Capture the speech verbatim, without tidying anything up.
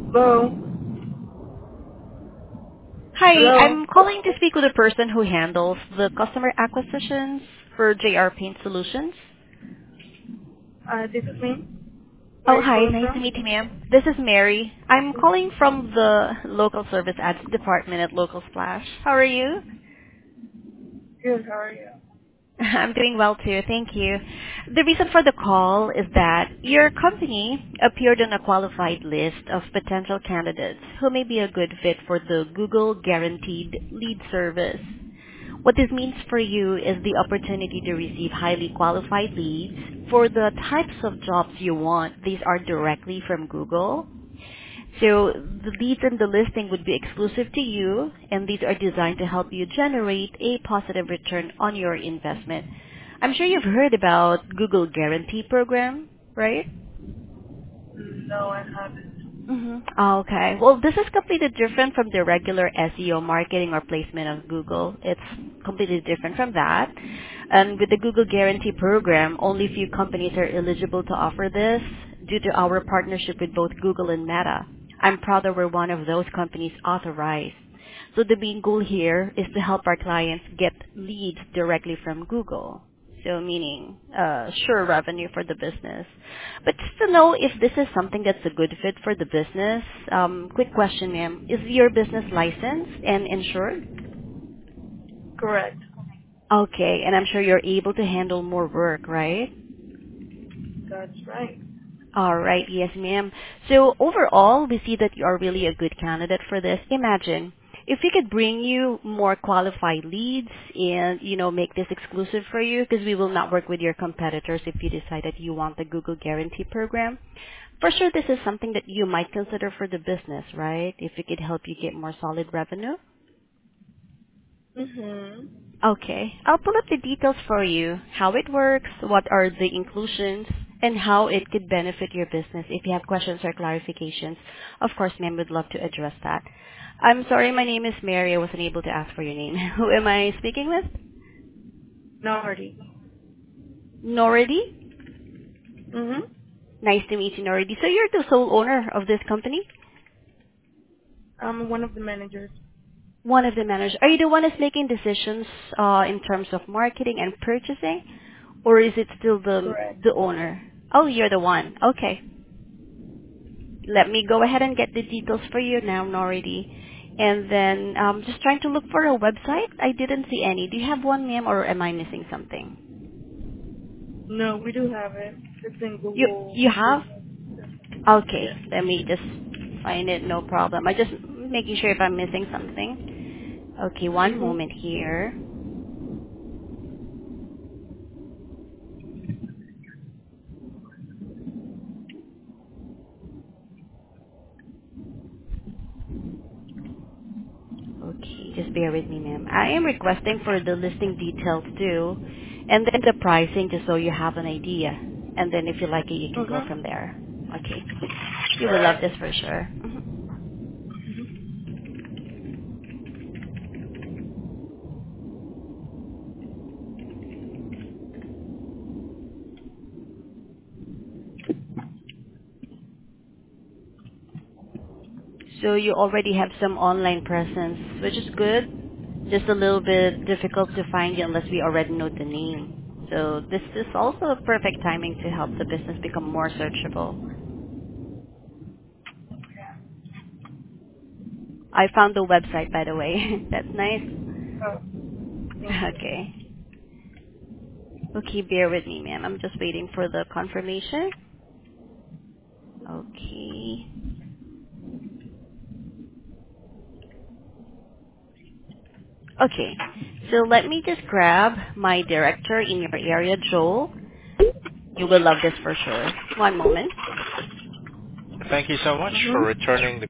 Hello? Hi, Hello? I'm calling to speak with the person who handles the customer acquisitions for J R Paint Solutions. Uh, this is me. Where Oh, are you hi. calling Nice to from? meet you, ma'am. This is Mary. I'm calling from the local service ads department at Local Splash. How are you? Good, how are you? I'm doing well too. Thank you. The reason for the call is that your company appeared on a qualified list of potential candidates who may be a good fit for the Google Guaranteed Lead Service. What this means for you is the opportunity to receive highly qualified leads for the types of jobs you want. These are directly from Google. So the leads in the listing would be exclusive to you, and these are designed to help you generate a positive return on your investment. I'm sure you've heard about Google Guarantee Program, right? No, I haven't. Mm-hmm. Okay. Well, this is completely different from the regular S E O marketing or placement of Google. It's completely different from that. And with the Google Guarantee Program, only few companies are eligible to offer this due to our partnership with both Google and Meta. I'm proud that we're one of those companies authorized. So the main goal here is to help our clients get leads directly from Google. So meaning uh, sure revenue for the business. But just to know if this is something that's a good fit for the business, um, quick question, ma'am. Is your business licensed and insured? Correct. Okay, and I'm sure you're able to handle more work, right? That's right. All right. Yes, ma'am. So overall, we see that you are really a good candidate for this. Imagine if we could bring you more qualified leads and, you know, make this exclusive for you because we will not work with your competitors if you decide that you want the Google Guarantee Program. For sure, this is something that you might consider for the business, right? If it could help you get more solid revenue. Mm-hmm. Okay. I'll pull up the details for you, how it works, what are the inclusions, and how it could benefit your business. If you have questions or clarifications, of course, ma'am, would love to address that. I'm sorry, my name is Mary. I wasn't able to ask for your name. Who am I speaking with? Nordy. Noridi? Mm-hmm. Nice to meet you, Noridi. So you're the sole owner of this company? I'm one of the managers. One of the managers. Are you the one that's making decisions uh, in terms of marketing and purchasing? Or is it still the Correct. the owner? Oh, you're the one. Okay. Let me go ahead and get the details for you now, Noridi. And then um, just trying to look for a website. I didn't see any. Do you have one, ma'am, or am I missing something? No, we do have it. It's in You Google you have? Business. Okay. Yes. Let me just find it. No problem. I just making sure if I'm missing something. Okay, one Mm-hmm. moment here. Okay, just bear with me, ma'am. I am requesting for the listing details too, and then the pricing just so you have an idea. And then if you like it, you can go Mm-hmm. from there. Okay. You will love Alright. this for sure. Mhm. So you already have some online presence, which is good. Just a little bit difficult to find you unless we already know the name. So this is also a perfect timing to help the business become more searchable. I found the website, by the way. That's nice. Oh, thank you. Okay. Okay, bear with me, ma'am. I'm just waiting for the confirmation. Okay. Okay. So let me just grab my director in your area, Joel. You will love this for sure. One moment. Thank you so much for Mm-hmm. returning the